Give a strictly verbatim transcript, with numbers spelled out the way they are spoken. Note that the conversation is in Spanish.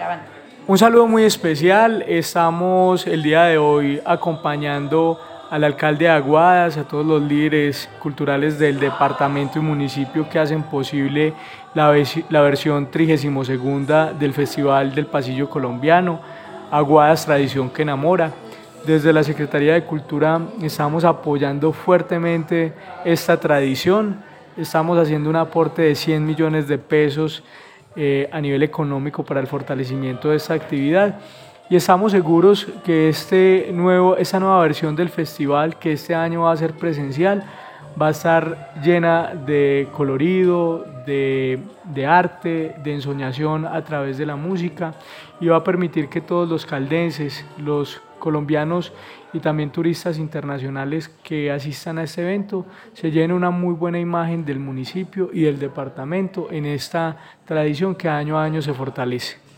Grabando. Un saludo muy especial, estamos el día de hoy acompañando al alcalde de Aguadas, a todos los líderes culturales del departamento y municipio que hacen posible la, la versión trigésima segunda del Festival del Pasillo Colombiano, Aguadas Tradición que Enamora. Desde la Secretaría de Cultura estamos apoyando fuertemente esta tradición, estamos haciendo un aporte de cien millones de pesos eh, a nivel económico para el fortalecimiento de esta actividad y estamos seguros que este nuevo, esta nueva versión del festival, que este año va a ser presencial, va a estar llena de colorido, de, de arte, de ensoñación a través de la música y va a permitir que todos los caldenses, los colombianos y también turistas internacionales que asistan a este evento se lleven una muy buena imagen del municipio y del departamento en esta tradición que año a año se fortalece.